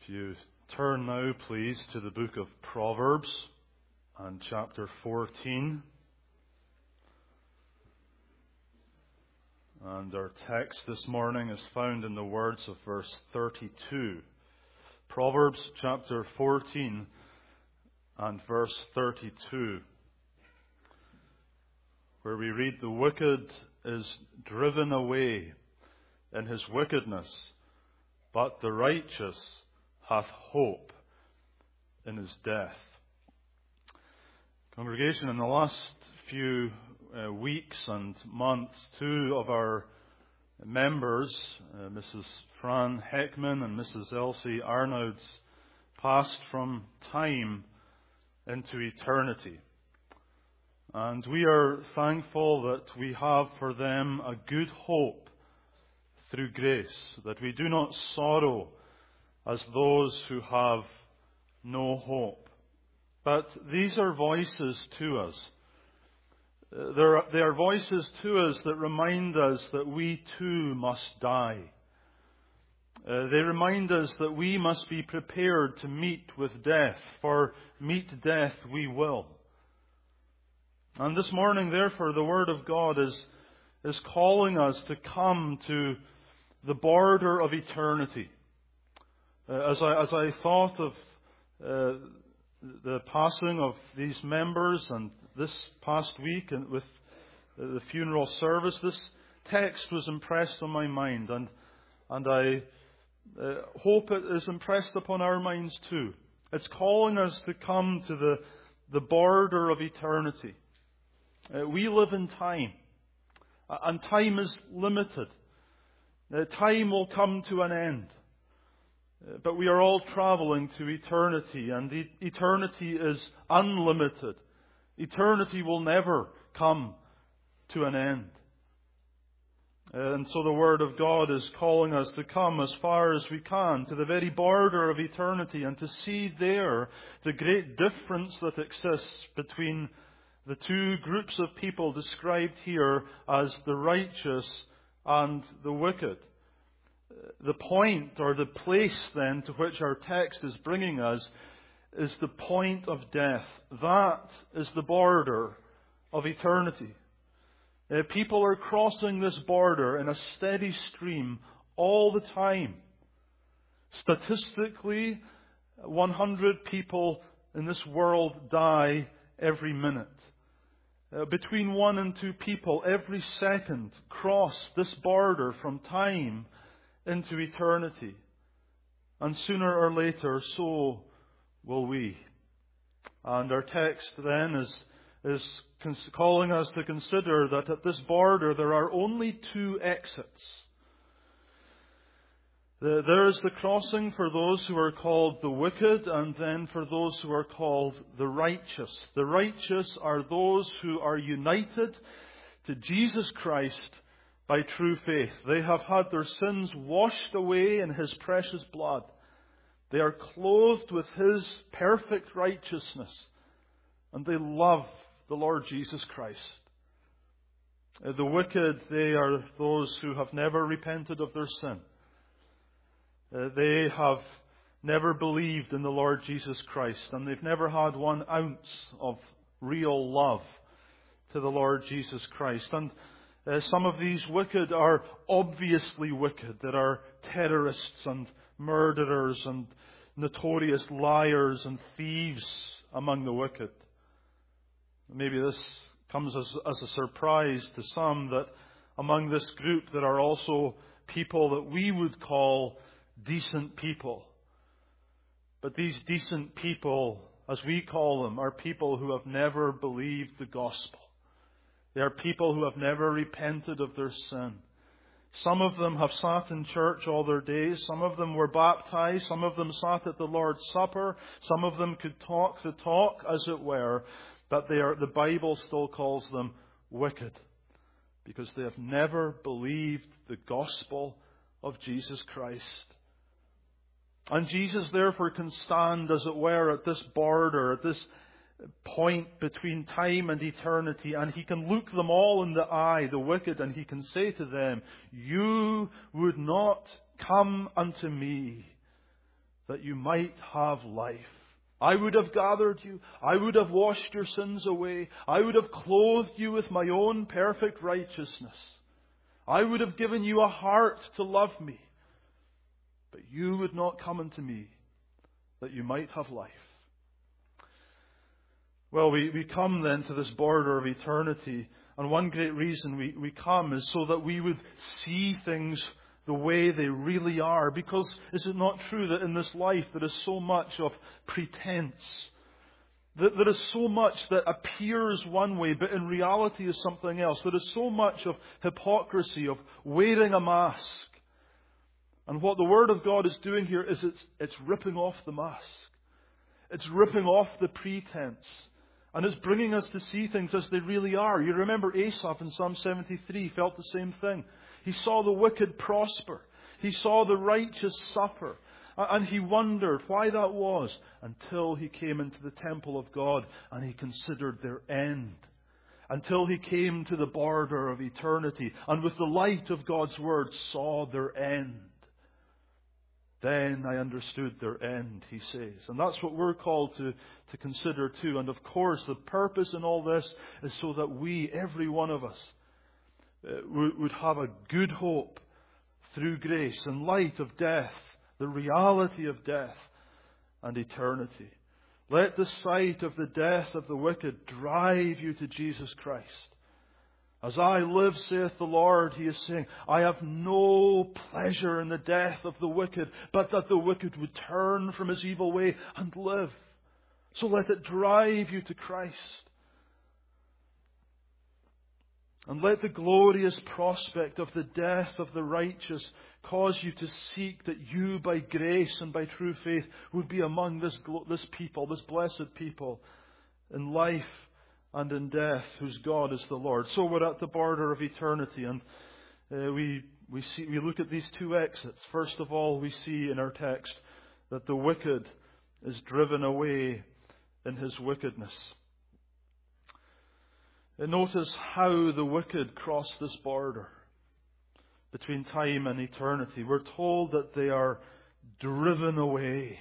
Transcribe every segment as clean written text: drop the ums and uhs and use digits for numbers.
If you turn now, please, to the book of Proverbs and chapter 14. And our text this morning is found in the words of verse 32. Proverbs chapter 14 and verse 32, where we read, "The wicked is driven away in his wickedness, but the righteous hath hope in his death." Congregation, in the last few weeks and months, two of our members, Mrs. Fran Heckman and Mrs. Elsie Arnouds, passed from time into eternity. And we are thankful that we have for them a good hope through grace, that we do not sorrow as those who have no hope. But these are voices to us. They are voices to us that remind us that we too must die. They remind us that we must be prepared to meet with death, for meet death we will. And this morning, therefore, the Word of God is calling us to come to the border of eternity. As I thought of the passing of these members and this past week and with the funeral service, this text was impressed on my mind, and I hope it is impressed upon our minds too. It's calling us to come to the border of eternity. We live in time, and time is limited. Time will come to an end. But we are all traveling to eternity, and eternity is unlimited. Eternity will never come to an end. And so the Word of God is calling us to come as far as we can to the very border of eternity and to see there the great difference that exists between the two groups of people described here as the righteous and the wicked. The point, or the place then, to which our text is bringing us is the point of death. That is the border of eternity. People are crossing this border in a steady stream all the time. Statistically, 100 people in this world die every minute. Between 1 and 2 people every second cross this border from time into eternity. And sooner or later, so will we. And our text then is calling us to consider that at this border there are only 2 exits. There is the crossing for those who are called the wicked, and then for those who are called the righteous. The righteous are those who are united to Jesus Christ by true faith. They have had their sins washed away in His precious blood. They are clothed with His perfect righteousness, and they love the Lord Jesus Christ. The wicked, they are those who have never repented of their sin. They have never believed in the Lord Jesus Christ, and they've never had 1 ounce of real love to the Lord Jesus Christ. And some of these wicked are obviously wicked. There are terrorists and murderers and notorious liars and thieves among the wicked. Maybe this comes as a surprise to some that among this group there are also people that we would call decent people. But these decent people, as we call them, are people who have never believed the gospel. They are people who have never repented of their sin. Some of them have sat in church all their days. Some of them were baptized. Some of them sat at the Lord's Supper. Some of them could talk the talk, as it were. But the Bible still calls them wicked, because they have never believed the gospel of Jesus Christ. And Jesus therefore can stand, as it were, at this border, at this point between time and eternity, and He can look them all in the eye, the wicked, and He can say to them, "You would not come unto me, that you might have life. I would have gathered you. I would have washed your sins away. I would have clothed you with my own perfect righteousness. I would have given you a heart to love me. But you would not come unto me that you might have life. Well, we come then to this border of eternity. And one great reason we come is so that we would see things the way they really are. Because is it not true that in this life there is so much of pretense? That there is so much that appears one way, but in reality is something else. There is so much of hypocrisy, of wearing a mask. And what the Word of God is doing here is it's ripping off the mask. It's ripping off the pretense. And it's bringing us to see things as they really are. You remember Asaph in Psalm 73 felt the same thing. He saw the wicked prosper. He saw the righteous suffer. And he wondered why that was until he came into the temple of God and he considered their end. Until he came to the border of eternity and with the light of God's Word saw their end. Then I understood their end, he says. And that's what we're called to consider too. And of course, the purpose in all this is so that we, every one of us, would have a good hope through grace in light of death, the reality of death and eternity. Let the sight of the death of the wicked drive you to Jesus Christ. As I live, saith the Lord, he is saying, I have no pleasure in the death of the wicked, but that the wicked would turn from his evil way and live. So let it drive you to Christ. And let the glorious prospect of the death of the righteous cause you to seek that you, by grace and by true faith, would be among this people, this blessed people, in life and in death, whose God is the Lord. So we're at the border of eternity, and we look at these two exits. First of all, we see in our text that the wicked is driven away in his wickedness. And notice how the wicked cross this border between time and eternity. We're told that they are driven away.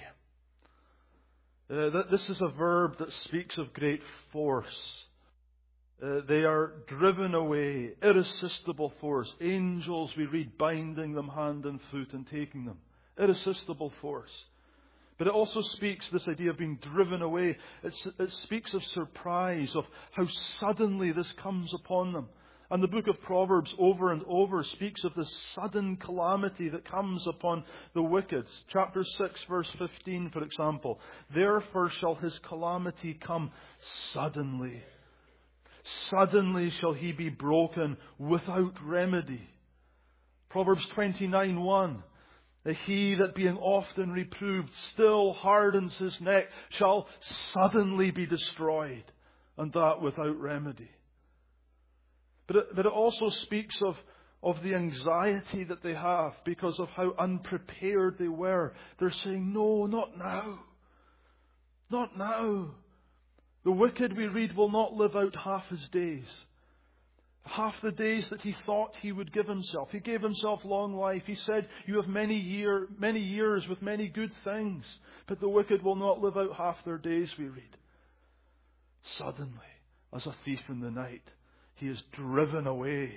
This is a verb that speaks of great force. They are driven away, irresistible force. Angels, we read, binding them hand and foot and taking them. Irresistible force. But it also speaks, this idea of being driven away, it speaks of surprise, of how suddenly this comes upon them. And the book of Proverbs over and over speaks of the sudden calamity that comes upon the wicked. Chapter 6, verse 15, for example. Therefore shall his calamity come suddenly. Suddenly shall he be broken without remedy. Proverbs 29:1. He that being often reproved still hardens his neck shall suddenly be destroyed, and that without remedy. But it also speaks of the anxiety that they have because of how unprepared they were. They're saying, no, not now. Not now. The wicked, we read, will not live out half his days. Half the days that he thought he would give himself. He gave himself long life. He said, you have many years with many good things. But the wicked will not live out half their days, we read. Suddenly, as a thief in the night, he is driven away.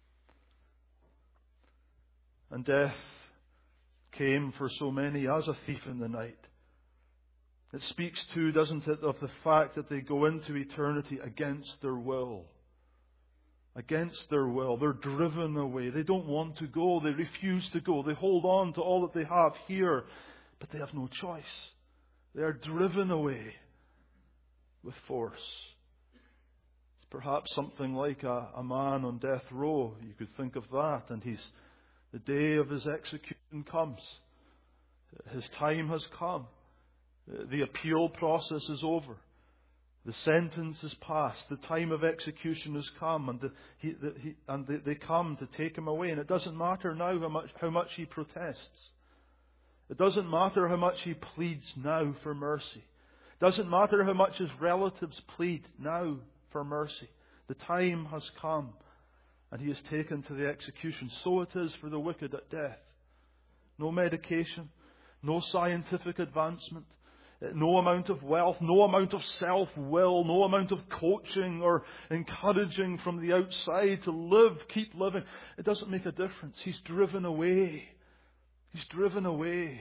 And death came for so many as a thief in the night. It speaks too, doesn't it, of the fact that they go into eternity against their will. Against their will. They're driven away. They don't want to go. They refuse to go. They hold on to all that they have here. But they have no choice. They are driven away with force. It's perhaps something like a man on death row. You could think of that. And the day of his execution comes. His time has come. The appeal process is over. The sentence is passed. The time of execution has come, and they come to take him away. And it doesn't matter now how much he protests. It doesn't matter how much he pleads now for mercy. It doesn't matter how much his relatives plead now for mercy. The time has come, and he is taken to the execution. So it is for the wicked at death. No medication, no scientific advancement, no amount of wealth, no amount of self-will, no amount of coaching or encouraging from the outside to live, keep living. It doesn't make a difference. He's driven away. He's driven away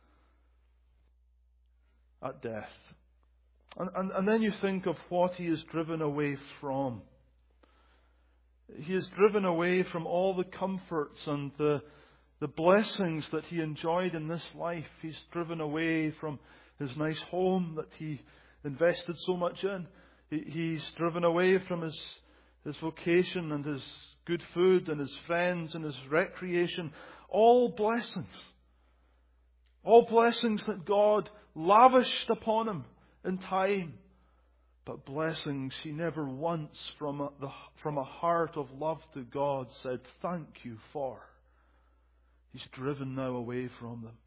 at death. And then you think of what he is driven away from. He is driven away from all the comforts and the blessings that he enjoyed in this life. He's driven away from his nice home that he invested so much in. He's driven away from his vocation and his good food and his friends and his recreation. All blessings. All blessings that God lavished upon him in time. But blessings he never once from a heart of love to God said thank you for. He's driven now away from them.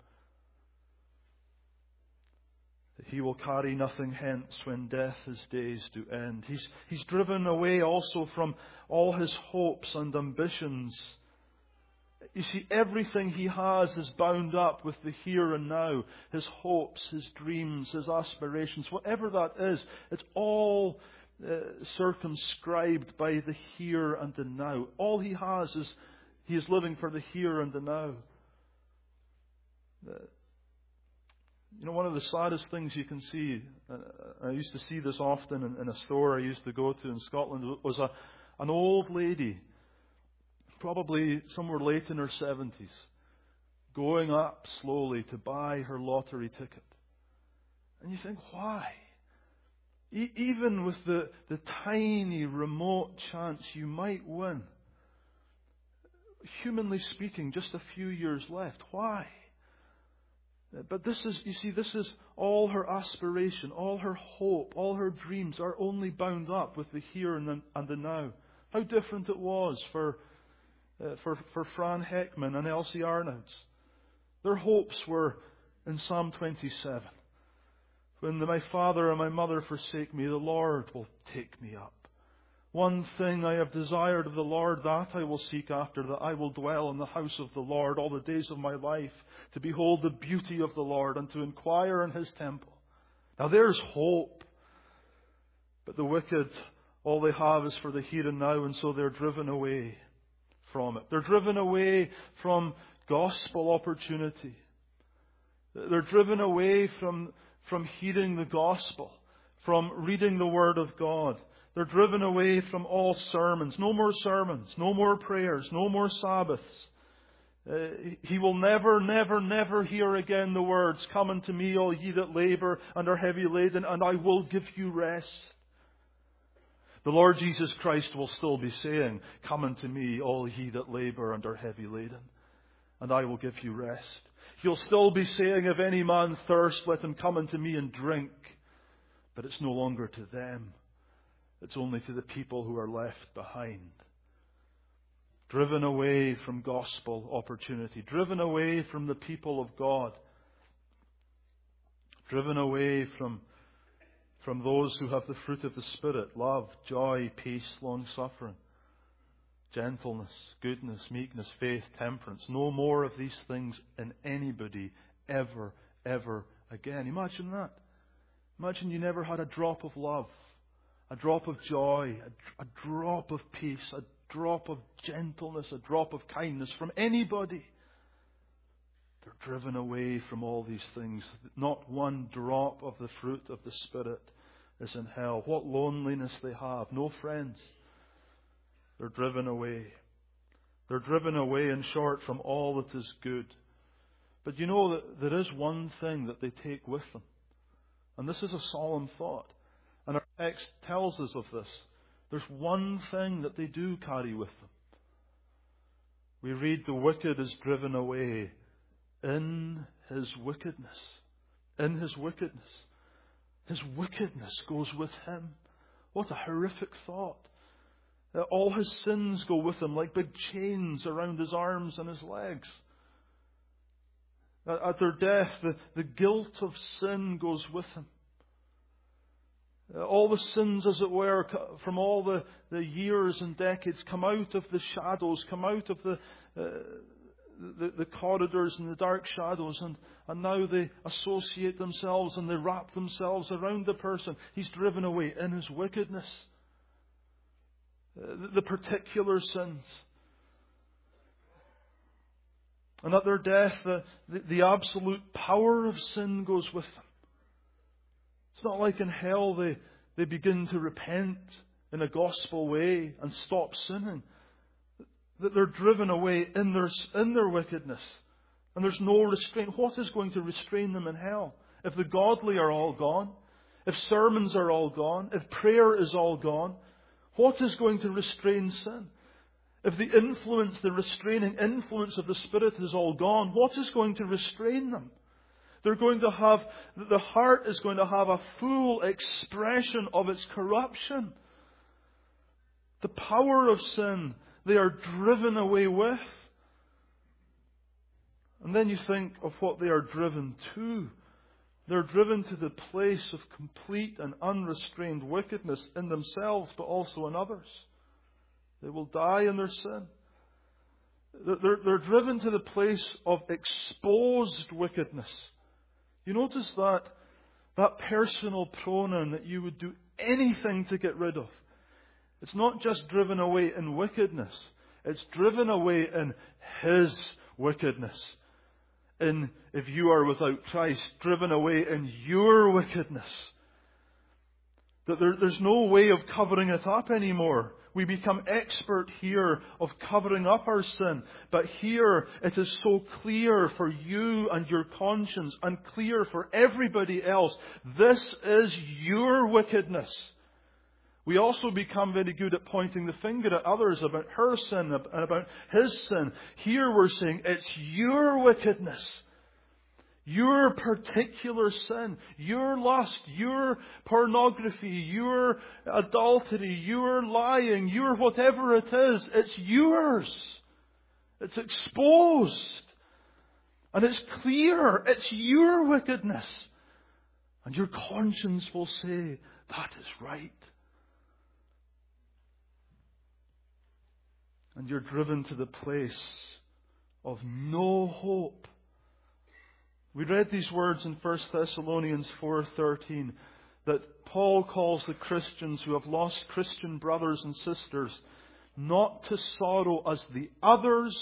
He will carry nothing hence when death his days do end. He's driven away also from all his hopes and ambitions. You see, everything he has is bound up with the here and now. His hopes, his dreams, his aspirations, whatever that is, it's all circumscribed by the here and the now. All he has is he is living for the here and the now. You know, one of the saddest things you can see, I used to see this often in a store I used to go to in Scotland, was an old lady, probably somewhere late in her 70s, going up slowly to buy her lottery ticket. And you think, why? Even with the tiny, remote chance you might win, humanly speaking, just a few years left. Why? But this is all her aspiration, all her hope, all her dreams are only bound up with the here and the now. How different it was for Fran Heckman and Elsie Arnouds. Their hopes were in Psalm 27. When my father and my mother forsake me, the Lord will take me up. One thing I have desired of the Lord, that I will seek after, that I will dwell in the house of the Lord all the days of my life, to behold the beauty of the Lord and to inquire in his temple. Now there's hope. But the wicked, all they have is for the here and now, and so they're driven away from it. They're driven away from gospel opportunity. They're driven away from hearing the gospel, from reading the Word of God. They're driven away from all sermons. No more sermons, no more prayers, no more Sabbaths. He will never, never, never hear again the words, "Come unto me, all ye that labour and are heavy laden, and I will give you rest." The Lord Jesus Christ will still be saying, "Come unto me, all ye that labour and are heavy laden, and I will give you rest." He'll still be saying, "If any man thirst, let him come unto me and drink." But it's no longer to them. It's only to the people who are left behind. Driven away from gospel opportunity. Driven away from the people of God. Driven away from those who have the fruit of the Spirit. Love, joy, peace, long-suffering, gentleness, goodness, meekness, faith, temperance. No more of these things in anybody ever, ever again. Imagine that. Imagine you never had a drop of love, a drop of joy, a drop of peace, a drop of gentleness, a drop of kindness from anybody. They're driven away from all these things. Not one drop of the fruit of the Spirit is in hell. What loneliness they have. No friends. They're driven away. They're driven away, in short, from all that is good. But you know that there is one thing that they take with them. And this is a solemn thought. And our text tells us of this. There's one thing that they do carry with them. We read, the wicked is driven away in his wickedness. In his wickedness. His wickedness goes with him. What a horrific thought. All his sins go with him like big chains around his arms and his legs. At their death, the guilt of sin goes with him. All the sins, as it were, from all the years and decades come out of the shadows, come out of the corridors and the dark shadows, and now they associate themselves and they wrap themselves around the person. He's driven away in his wickedness. The particular sins. And at their death, the absolute power of sin goes with them. It's not like in hell they begin to repent in a gospel way and stop sinning. That they're driven away in their wickedness. And there's no restraint. What is going to restrain them in hell? If the godly are all gone, if sermons are all gone, if prayer is all gone, what is going to restrain sin? If the restraining influence of the Spirit is all gone, what is going to restrain them? The heart is going to have a full expression of its corruption. The power of sin, they are driven away with. And then you think of what they are driven to. They're driven to the place of complete and unrestrained wickedness in themselves, but also in others. They will die in their sin. They're driven to the place of exposed wickedness. You notice that personal pronoun that you would do anything to get rid of. It's not just driven away in wickedness. It's driven away in His wickedness. If you are without Christ, driven away in your wickedness. That there's no way of covering it up anymore. We become expert here of covering up our sin. But here it is so clear for you and your conscience and clear for everybody else. This is your wickedness. We also become very good at pointing the finger at others about her sin and about his sin. Here we're saying it's your wickedness. Your particular sin, your lust, your pornography, your adultery, your lying, your whatever it is, it's yours. It's exposed. And it's clear. It's your wickedness. And your conscience will say, that is right. And you're driven to the place of no hope. We read these words in 1 Thessalonians 4:13 that Paul calls the Christians who have lost Christian brothers and sisters not to sorrow as the others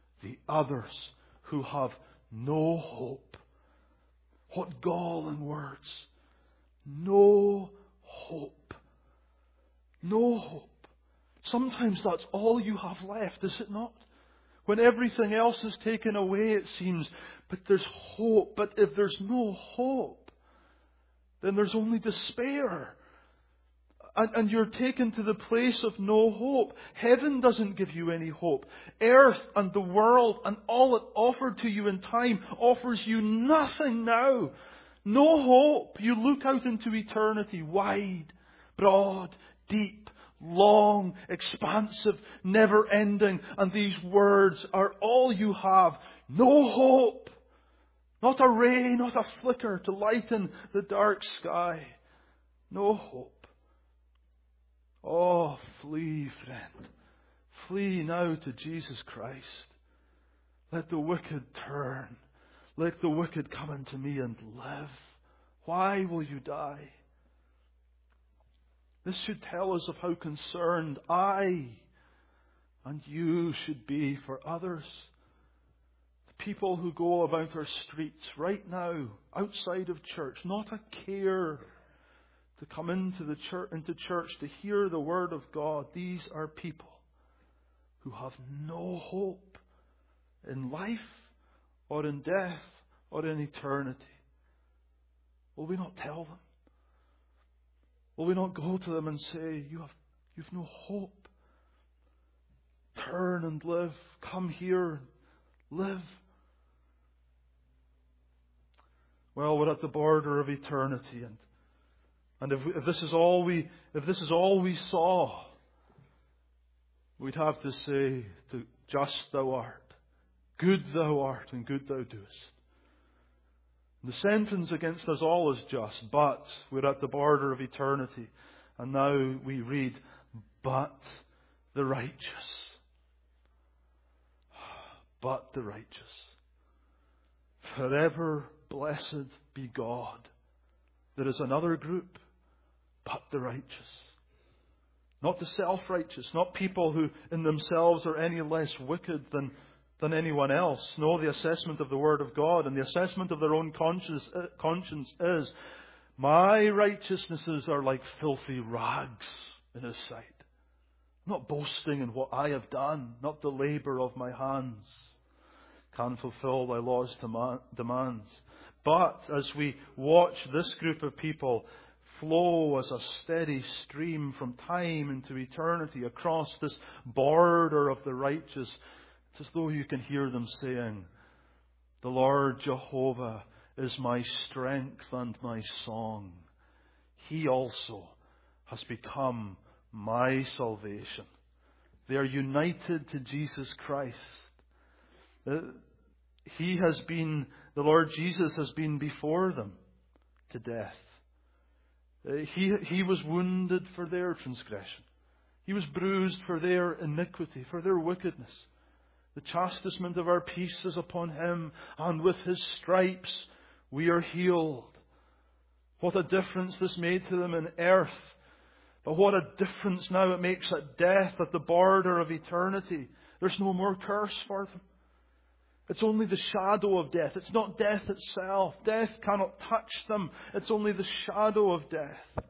who have no hope. What galling words. No hope. No hope. Sometimes that's all you have left, is it not? When everything else is taken away, it seems, but there's hope. But if there's no hope, then there's only despair. And you're taken to the place of no hope. Heaven doesn't give you any hope. Earth and the world and all it offered to you in time offers you nothing now. No hope. You look out into eternity, wide, broad, deep, long, expansive, never-ending. And these words are all you have. No hope. Not a ray, not a flicker to lighten the dark sky. No hope. Oh, flee, friend. Flee now to Jesus Christ. Let the wicked turn. Let the wicked come unto me and live. Why will you die? This should tell us of how concerned I and you should be for others. The people who go about our streets right now, outside of church, not a care to come into church to hear the Word of God. These are people who have no hope in life or in death or in eternity. Will we not tell them? Will we not go to them and say, you've no hope. Turn and live. Come here and live. Well, we're at the border of eternity, and if this is all we saw, we'd have to say, just thou art, good thou art, and good thou doest. The sentence against us all is just, but we're at the border of eternity. And now we read, but the righteous. but the righteous. Forever blessed be God. There is another group, but the righteous. Not the self-righteous, not people who in themselves are any less wicked than anyone else. No, the assessment of the Word of God and the assessment of their own conscience is, my righteousnesses are like filthy rags in His sight. I'm not boasting in what I have done, not the labour of my hands can fulfill thy law's demands. But as we watch this group of people flow as a steady stream from time into eternity across this border of the righteous, it's as though you can hear them saying, the Lord Jehovah is my strength and my song. He also has become my salvation. They are united to Jesus Christ. The Lord Jesus has been before them to death. He was wounded for their transgression. He was bruised for their iniquity, for their wickedness. The chastisement of our peace is upon Him, and with His stripes we are healed. What a difference this made to them in earth. But what a difference now it makes at death, at the border of eternity. There's no more curse for them. It's only the shadow of death. It's not death itself. Death cannot touch them. It's only the shadow of death.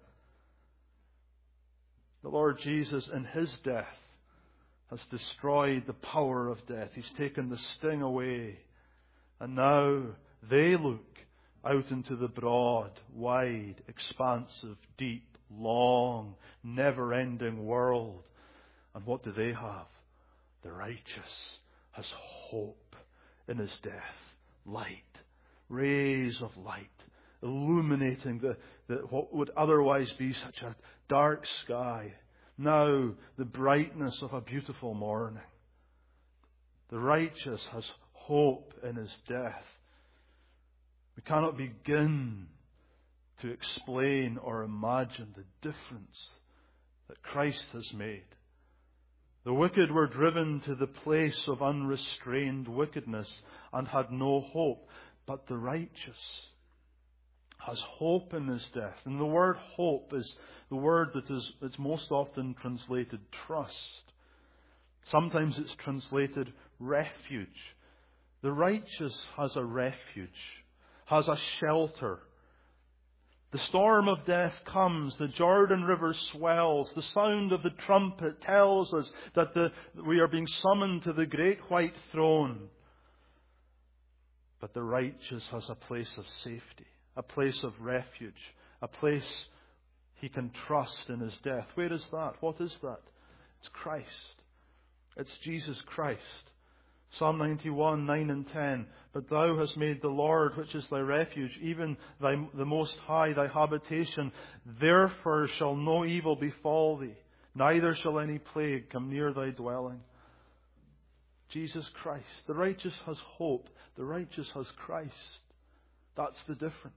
The Lord Jesus, in His death, has destroyed the power of death. He's taken the sting away. And now they look out into the broad, wide, expansive, deep, long, never-ending world. And what do they have? The righteous has hope in His death. Light. Rays of light. Illuminating what would otherwise be such a dark sky. Now the brightness of a beautiful morning. The righteous has hope in His death. We cannot begin to explain or imagine the difference that Christ has made. The wicked were driven to the place of unrestrained wickedness and had no hope. But the righteous has hope in His death. And the word hope is the word that's most often translated trust. Sometimes it's translated refuge. The righteous has a refuge, has a shelter. The storm of death comes, the Jordan River swells, the sound of the trumpet tells us that we are being summoned to the great white throne. But the righteous has a place of safety, a place of refuge, a place he can trust in his death. Where is that? What is that? It's Christ. It's Jesus Christ. Psalm 91, 9 and 10. But thou hast made the Lord, which is thy refuge, even the Most High, thy habitation. Therefore shall no evil befall thee, neither shall any plague come near thy dwelling. Jesus Christ. The righteous has hope. The righteous has Christ. That's the difference.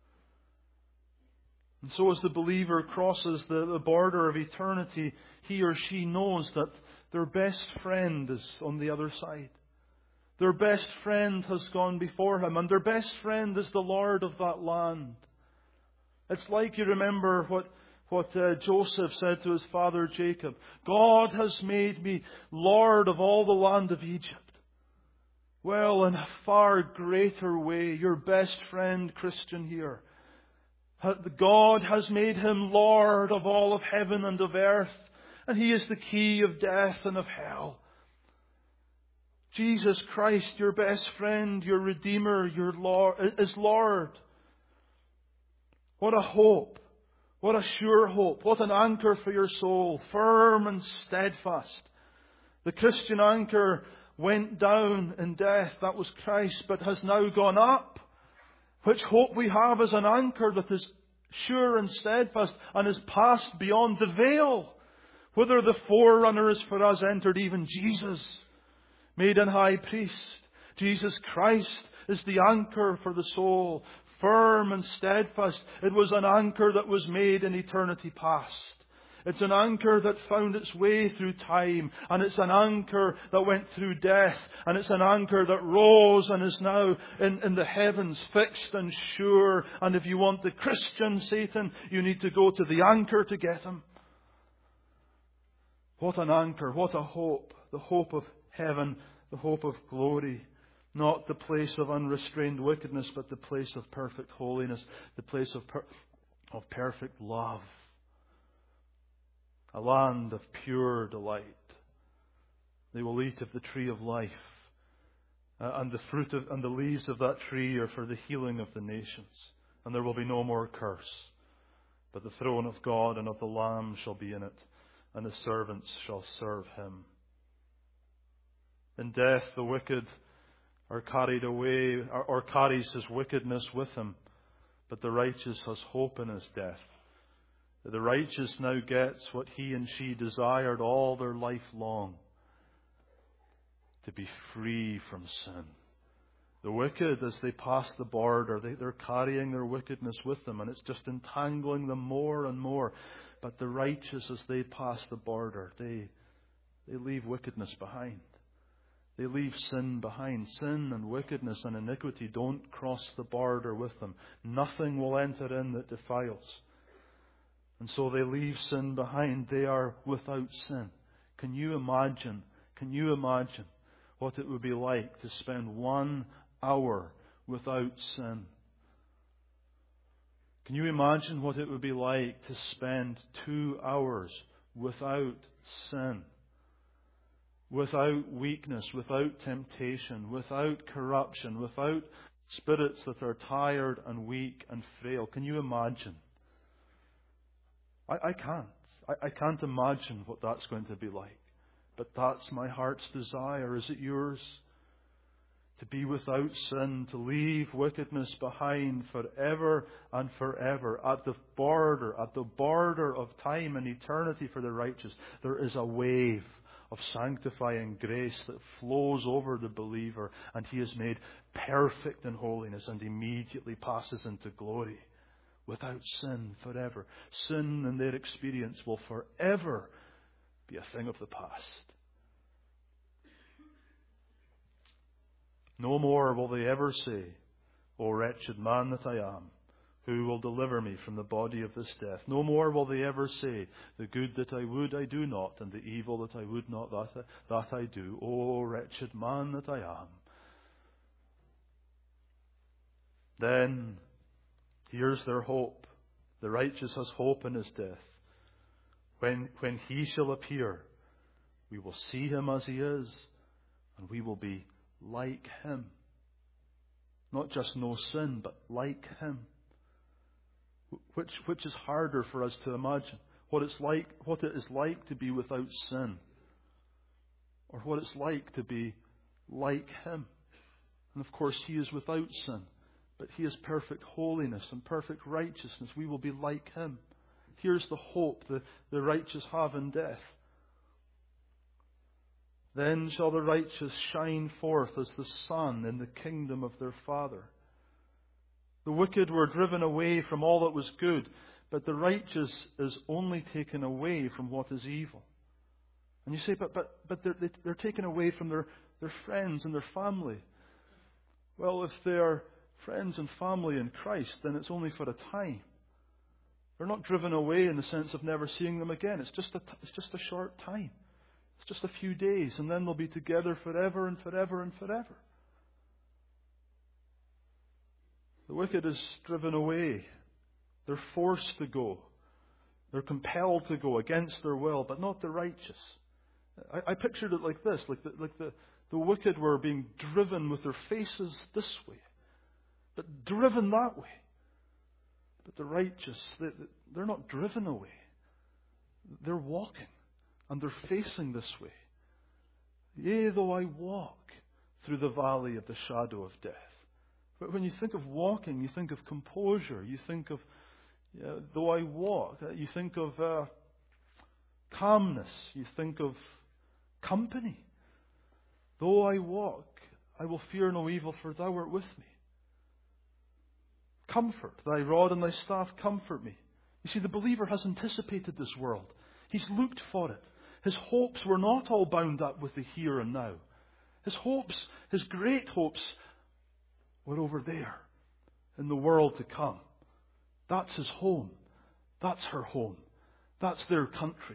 And so as the believer crosses the border of eternity, he or she knows that their best friend is on the other side. Their best friend has gone before him, and their best friend is the Lord of that land. It's like, you remember what Joseph said to his father Jacob. God has made me Lord of all the land of Egypt. Well, in a far greater way, your best friend, Christian here, God has made him Lord of all of heaven and of earth, and he is the key of death and of hell. Jesus Christ, your best friend, your Redeemer, your Lord, is Lord. What a hope. What a sure hope. What an anchor for your soul. Firm and steadfast. The Christian anchor went down in death. That was Christ, but has now gone up. Which hope we have is an anchor that is sure and steadfast and is passed beyond the veil. Whither the forerunner is for us entered, even Jesus, made an high priest. Jesus Christ is the anchor for the soul, firm and steadfast. It was an anchor that was made in eternity past. It's an anchor that found its way through time, and it's an anchor that went through death, and it's an anchor that rose and is now in the heavens, fixed and sure. And if you want the Christian Satan, you need to go to the anchor to get him. What an anchor, what a hope. The hope of heaven, the hope of glory. Not the place of unrestrained wickedness, but the place of perfect holiness, the place of perfect love. A land of pure delight. They will eat of the tree of life, and the fruit and the leaves of that tree are for the healing of the nations. And there will be no more curse, but the throne of God and of the Lamb shall be in it, and His servants shall serve Him. In death, the wicked are carried away, or carries his wickedness with him, but the righteous has hope in his death. The righteous now gets what he and she desired all their life long, to be free from sin. The wicked, as they pass the border, they're carrying their wickedness with them, and it's just entangling them more and more. But the righteous, as they pass the border, they leave wickedness behind. They leave sin behind. Sin and wickedness and iniquity don't cross the border with them. Nothing will enter in that defiles. And so they leave sin behind. They are without sin. Can you imagine what it would be like to spend 1 hour without sin? Can you imagine what it would be like to spend 2 hours without sin? Without weakness, without temptation, without corruption, without spirits that are tired and weak and frail. Can you imagine? I can't. I can't imagine what that's going to be like. But that's my heart's desire. Is it yours? To be without sin, to leave wickedness behind forever and forever. At the border of time and eternity for the righteous, there is a wave of sanctifying grace that flows over the believer, and he is made perfect in holiness and immediately passes into glory without sin forever. Sin in their experience will forever be a thing of the past. No more will they ever say, "O wretched man that I am, who will deliver me from the body of this death?" No more will they ever say, "The good that I would I do not, and the evil that I would not that I do. O wretched man that I am." Then, here's their hope. The righteous has hope in his death. When he shall appear, we will see him as he is, and we will be like him. Not just no sin, but like him. Which is harder for us to imagine? What it is like to be without sin, or what it's like to be like him. And of course, he is without sin, but he is perfect holiness and perfect righteousness. We will be like him. Here's the hope the righteous have in death. Then shall the righteous shine forth as the sun in the kingdom of their Father. The wicked were driven away from all that was good, but the righteous is only taken away from what is evil. And you say, but they're taken away from their friends and their family. Well, if they are friends and family in Christ, then it's only for a time. They're not driven away in the sense of never seeing them again. It's just a short time. It's just a few days, and then they'll be together forever and forever and forever. The wicked is driven away. They're forced to go. They're compelled to go against their will, but not the righteous. I pictured it like this, like the wicked were being driven with their faces this way, but driven that way. But the righteous, they're not driven away. They're walking, and they're facing this way. Yea, though I walk through the valley of the shadow of death. But when you think of walking, you think of composure. You think of, though I walk, you think of calmness. You think of company. Though I walk, I will fear no evil, for thou art with me. Comfort, thy rod and thy staff comfort me. You see, the believer has anticipated this world. He's looked for it. His hopes were not all bound up with the here and now. His hopes, his great hopes, were over there in the world to come. That's his home. That's her home. That's their country.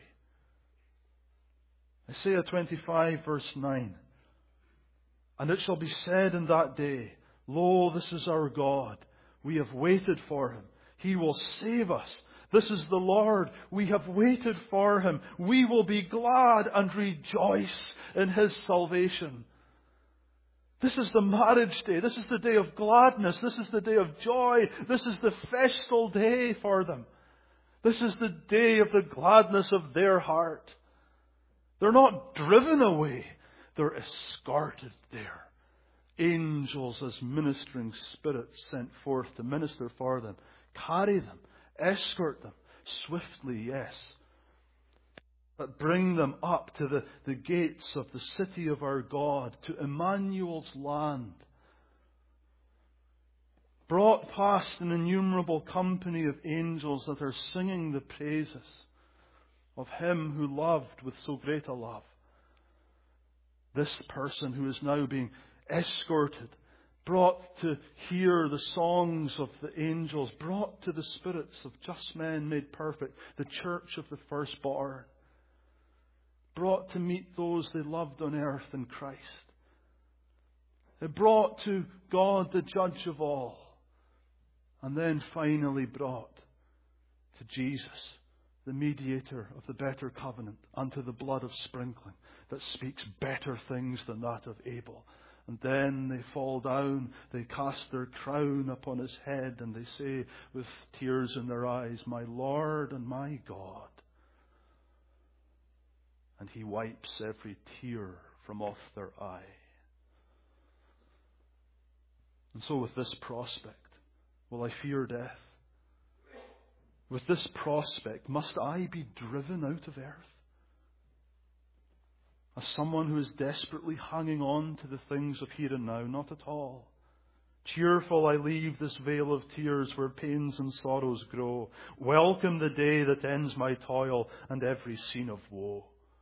Isaiah 25 verse 9. And it shall be said in that day, Lo, this is our God. We have waited for him. He will save us. This is the Lord. We have waited for him. We will be glad and rejoice in his salvation. This is the marriage day. This is the day of gladness. This is the day of joy. This is the festal day for them. This is the day of the gladness of their heart. They're not driven away. They're escorted there. Angels as ministering spirits sent forth to minister for them. Carry them. Escort them. Swiftly, yes. But bring them up to the gates of the city of our God, to Emmanuel's land. Brought past an innumerable company of angels that are singing the praises of him who loved with so great a love. This person who is now being escorted, brought to hear the songs of the angels, brought to the spirits of just men made perfect, the church of the firstborn, brought to meet those they loved on earth in Christ. They brought to God, the judge of all, and then finally brought to Jesus, the mediator of the better covenant, unto the blood of sprinkling that speaks better things than that of Abel. And then they fall down, they cast their crown upon his head, and they say with tears in their eyes, My Lord and my God. And he wipes every tear from off their eye. And so with this prospect, will I fear death? With this prospect, must I be driven out of earth? As someone who is desperately hanging on to the things of here and now, not at all. Cheerful I leave this vale of tears where pains and sorrows grow. Welcome the day that ends my toil and every scene of woe.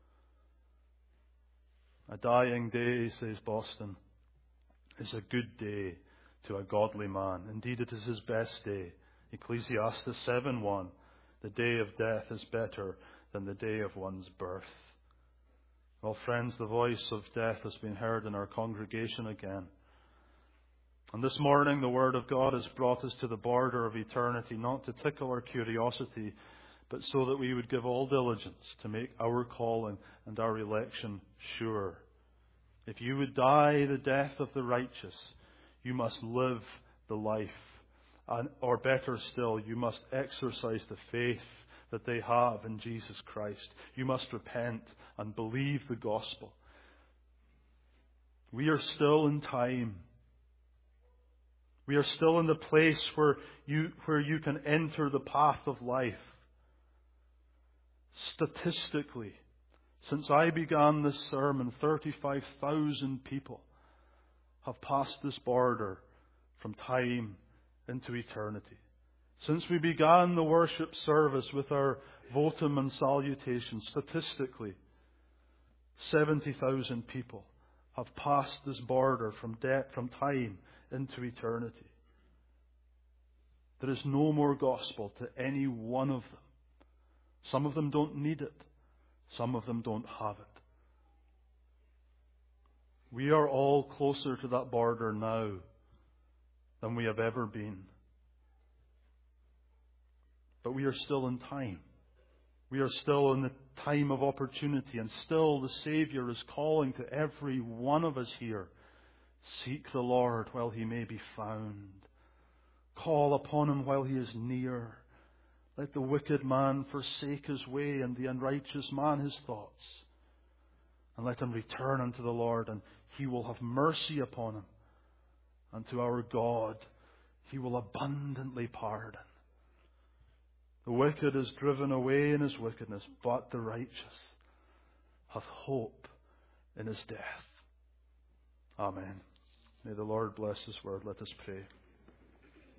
A dying day, says Boston, is a good day to a godly man. Indeed, it is his best day. Ecclesiastes 7:1. The day of death is better than the day of one's birth. Well, friends, the voice of death has been heard in our congregation again. And this morning, the Word of God has brought us to the border of eternity, not to tickle our curiosity, but so that we would give all diligence to make our calling and our election sure. If you would die the death of the righteous, you must live the life. Or better still, you must exercise the faith that they have in Jesus Christ. You must repent and believe the gospel. We are still in time. We are still in the place where you can enter the path of life. Statistically, since I began this sermon, 35,000 people have passed this border from time into eternity. Since we began the worship service with our votum and salutation, statistically, 70,000 people have passed this border from time into eternity. There is no more gospel to any one of them. Some of them don't need it. Some of them don't have it. We are all closer to that border now than we have ever been. But we are still in time. We are still in the time of opportunity, and still the Savior is calling to every one of us here. Seek the Lord while he may be found. Call upon him while he is near. Let the wicked man forsake his way, and the unrighteous man his thoughts. And let him return unto the Lord, and he will have mercy upon him. And to our God he will abundantly pardon. The wicked is driven away in his wickedness, but the righteous hath hope in his death. Amen. May the Lord bless his word. Let us pray.